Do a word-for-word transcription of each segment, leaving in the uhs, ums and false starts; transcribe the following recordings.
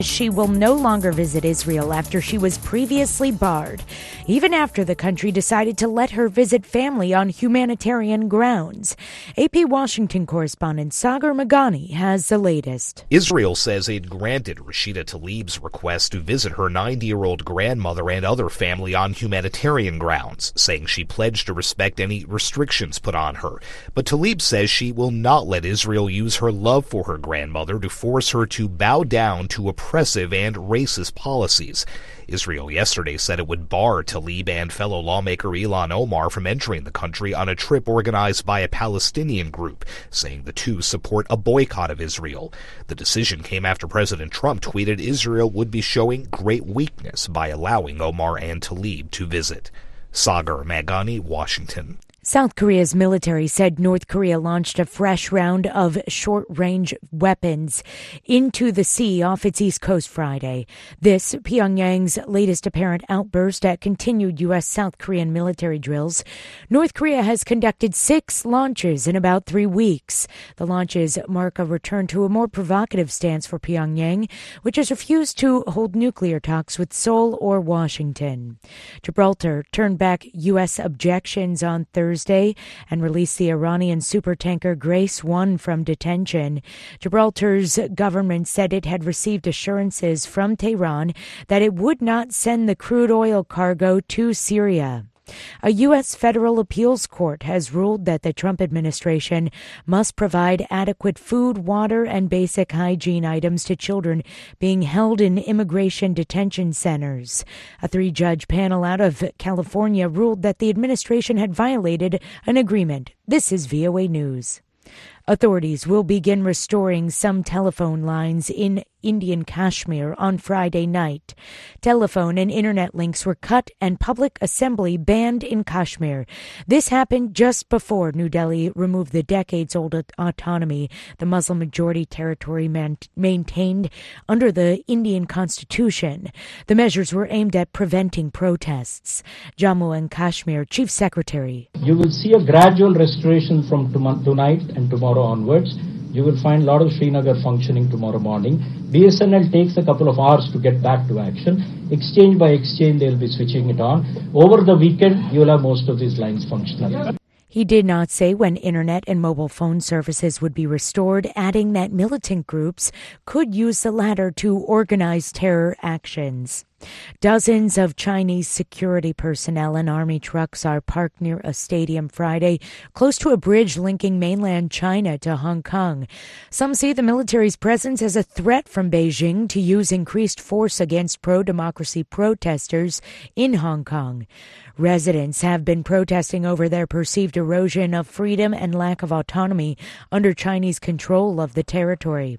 She will no longer visit Israel after she was previously barred, even after the country decided to let her visit family on humanitarian grounds. A P Washington correspondent Sagar Meghani has the latest. Israel says it granted Rashida Tlaib's request to visit her ninety-year-old grandmother and other family on humanitarian grounds, saying she pledged to respect any restrictions put on her. But Tlaib says she will not let Israel use her love for her grandmother to force her to bow down to oppressive and racist policies. Israel yesterday said it would bar Tlaib and fellow lawmaker Ilhan Omar from entering the country on a trip organized by a Palestinian group, saying the two support a boycott of Israel. The decision came after President Trump tweeted Israel would be showing great weakness by allowing Omar and Tlaib to visit. Sagar Meghani, Washington. South Korea's military said North Korea launched a fresh round of short-range weapons into the sea off its east coast Friday. This, Pyongyang's latest apparent outburst at continued U S. South Korean military drills. North Korea has conducted six launches in about three weeks. The launches mark a return to a more provocative stance for Pyongyang, which has refused to hold nuclear talks with Seoul or Washington. Gibraltar turned back U S objections on Thursday. Thursday and released the Iranian supertanker Grace one from detention. Gibraltar's government said it had received assurances from Tehran that it would not send the crude oil cargo to Syria. A U S federal appeals court has ruled that the Trump administration must provide adequate food, water, and basic hygiene items to children being held in immigration detention centers. A three-judge panel out of California ruled that the administration had violated an agreement. This is V O A News. Authorities will begin restoring some telephone lines in Indian Kashmir on Friday night. Telephone and internet links were cut and public assembly banned in Kashmir. This happened just before New Delhi removed the decades-old autonomy the Muslim-majority territory man- maintained under the Indian constitution. The measures were aimed at preventing protests. Jammu and Kashmir Chief Secretary. You will see a gradual restoration from tom- tonight and tomorrow onwards. You will find a lot of Srinagar functioning tomorrow morning. B S N L takes a couple of hours to get back to action. Exchange by exchange, they'll be switching it on. Over the weekend, you'll have most of these lines functional. He did not say when internet and mobile phone services would be restored, adding that militant groups could use the latter to organize terror actions. Dozens of Chinese security personnel and army trucks are parked near a stadium Friday, close to a bridge linking mainland China to Hong Kong. Some see the military's presence as a threat from Beijing to use increased force against pro-democracy protesters in Hong Kong. Residents have been protesting over their perceived erosion of freedom and lack of autonomy under Chinese control of the territory.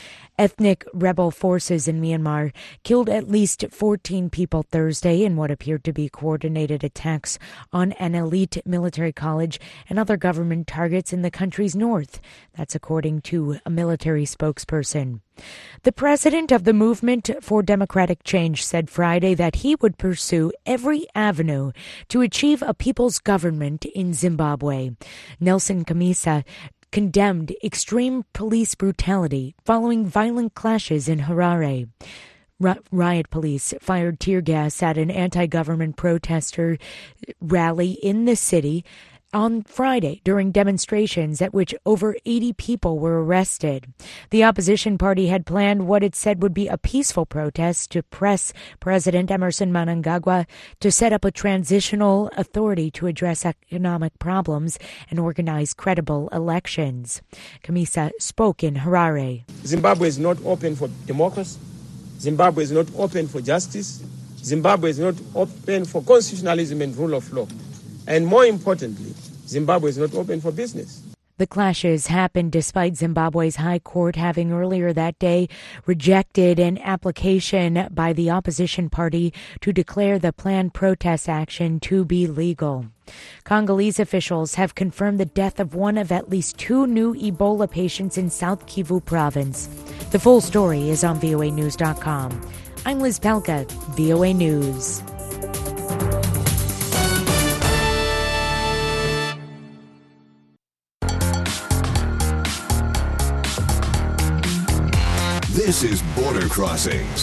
Ethnic rebel forces in Myanmar killed at least fourteen people Thursday in what appeared to be coordinated attacks on an elite military college and other government targets in the country's north. That's according to a military spokesperson. The president of the Movement for Democratic Change said Friday that he would pursue every avenue to achieve a people's government in Zimbabwe. Nelson Chamisa condemned extreme police brutality following violent clashes in Harare. R- riot police fired tear gas at an anti-government protester rally in the city on Friday during demonstrations at which over eighty people were arrested. The opposition party had planned what it said would be a peaceful protest to press President Emerson Mnangagwa to set up a transitional authority to address economic problems and organize credible elections. Chamisa spoke in Harare. Zimbabwe is not open for democracy. Zimbabwe is not open for justice. Zimbabwe is not open for constitutionalism and rule of law. And more importantly, Zimbabwe is not open for business. The clashes happened despite Zimbabwe's high court having earlier that day rejected an application by the opposition party to declare the planned protest action to be legal. Congolese officials have confirmed the death of one of at least two new Ebola patients in South Kivu province. The full story is on V O A news dot com. I'm Liz Pelka, V O A News. This is Border Crossings.